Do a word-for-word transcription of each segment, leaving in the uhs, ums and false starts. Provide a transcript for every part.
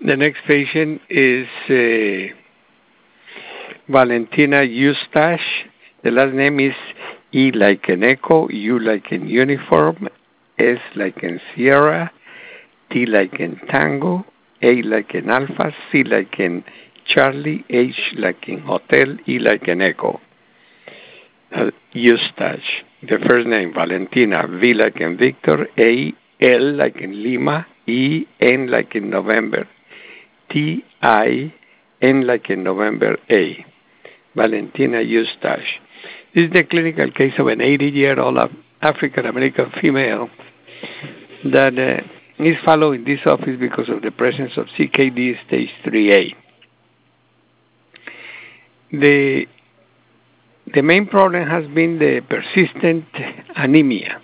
The next patient is uh, Valentina Eustache. The last name is E like in echo, U like in uniform, S like in Sierra, T like in tango, A like in alpha, C like in Charlie, H like in hotel, E like in echo. Uh, Eustache. The first name, Valentina, V like in Victor, A, L like in Lima, E, N like in November, T, I, N like in November, A. Valentina Eustache. This is the clinical case of an eighty-year-old African-American female that uh, is followed in this office because of the presence of C K D stage three A. The, the main problem has been the persistent anemia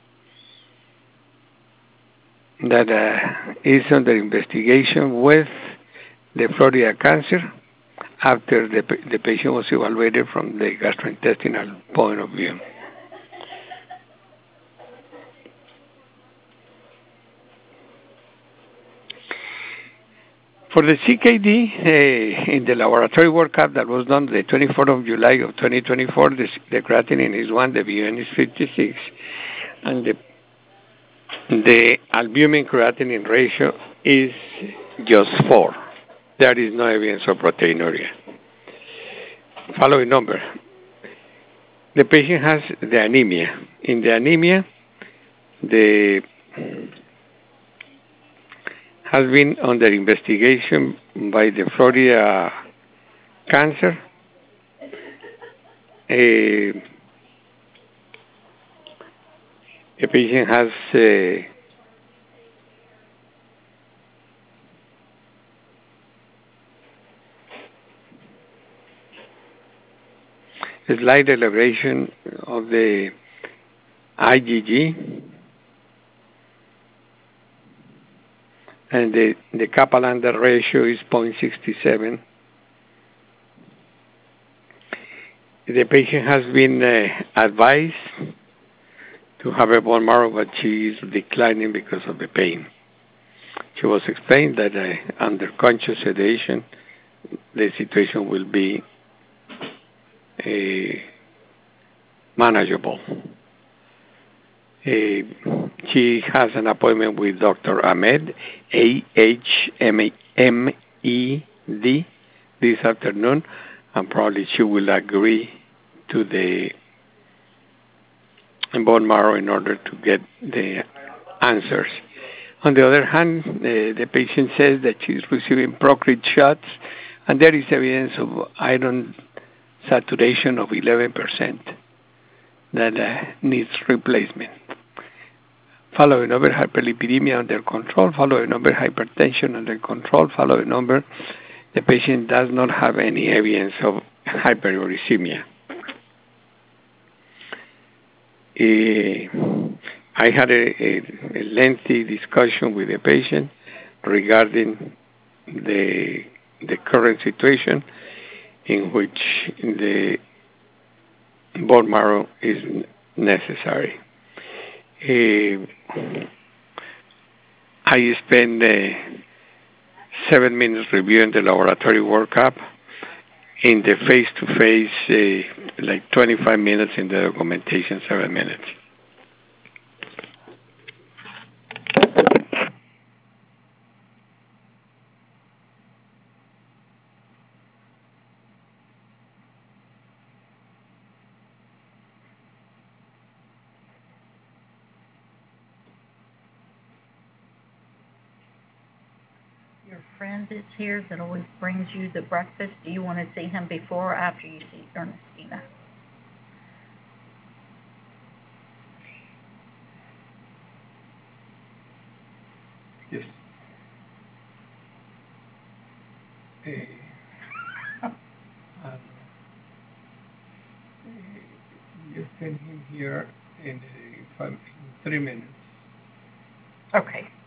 that uh, is under investigation with the Florida Cancer after the, the patient was evaluated from the gastrointestinal point of view. For the C K D, uh, in the laboratory workup that was done the twenty-fourth of July of twenty twenty-four, the, the creatinine is one, the B U N is fifty-six, and the, the albumin creatinine ratio is just four. There is no evidence of proteinuria. Following number. The patient has the anemia. In the anemia, the has been under investigation by the Florida Cancer. Uh, the patient has uh, a slight elevation of the I G G, and the, the kappa-Lambda ratio is zero point six seven. The patient has been uh, advised to have a bone marrow, but she is declining because of the pain. She was explained that uh, under conscious sedation, the situation will be uh, manageable. Uh, she has an appointment with Doctor Ahmed, A H M E D, this afternoon, and probably she will agree to the bone marrow in order to get the answers. On the other hand, uh, the patient says that she is receiving Procrit shots, and there is evidence of iron saturation of eleven percent that uh, needs replacement. Following over hyperlipidemia under control, following over hypertension under control, following over the patient does not have any evidence of hyperuricemia. Uh, I had a, a, a lengthy discussion with the patient regarding the the current situation in which the bone marrow is necessary. Uh, I spent uh, seven minutes reviewing the laboratory workup. In the face-to-face, uh, like twenty-five minutes. In the documentation, seven minutes. Your friend is here that always brings you the breakfast. Do you want to see him before or after you see Ernestina? Yes. Hey. uh, you send him here in, uh, five, in three minutes. Okay.